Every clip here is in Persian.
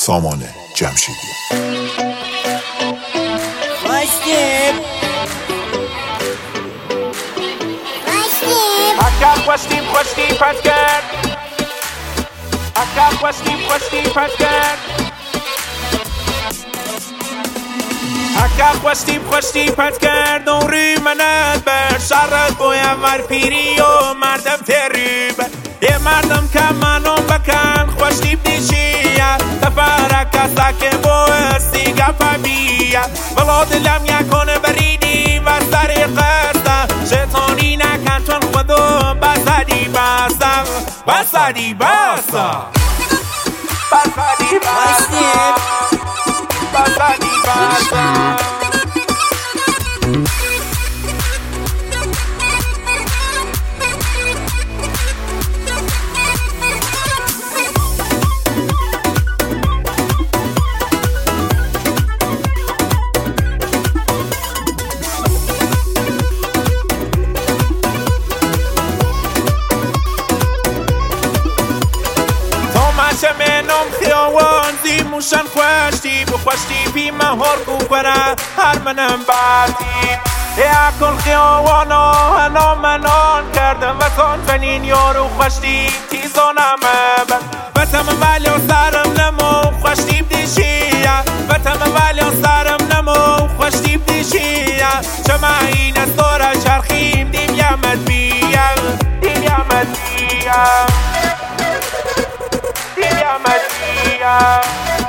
سامان جمشیدی. خوشتی پس کرد اکر خوشتی پس کرد اکر خوشتی پس کرد دوری منت بر شرط بویم ور پیری و مردم تریب یه مردم که منو بکن خوشتی بدیشیه تفرک کسا که بوستی گفه بیه بلا دلم یکونه بریدی و سری قصده شیطانی نکن چون خودو بسدی بسته بسدی بسته بسدی بسته بسدی بسته منم خیاوان زی موشن خوشتی بخوشتی بی مهار گوبره هر منم بعدی یا کل خیاوانا هنا منان کردم و تان فنین یارو خوشتی تیزانم بتم ولی سرم نمو خوشتی بدیشیه بتم ولی سرم نمو خوشتی بدیشیه شما این از داره چرخیم دیم یمد بیم دیم یمد بیم Maria,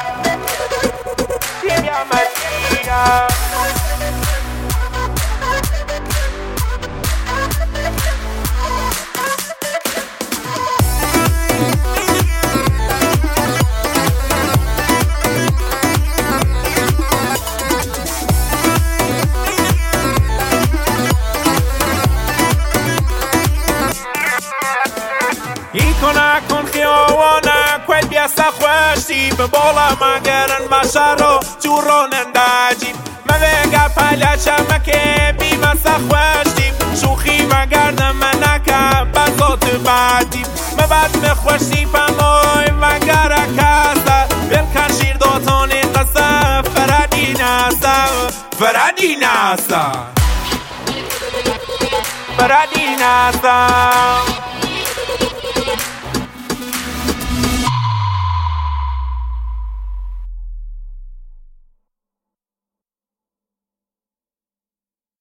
Silvia Maria. ایکونا کن خیاوانا کل بیاستا خوشتی به بالا مگرن بشارو جورون انداجی مویگا پلیچه مکه بیمستا خوشتی شوخی مگردم منکه بزات بعدی مبد مخوشتی پموی مگره کسته بلکن شیر دوتانی قصه فردی نسته فردی نسته فردی نسته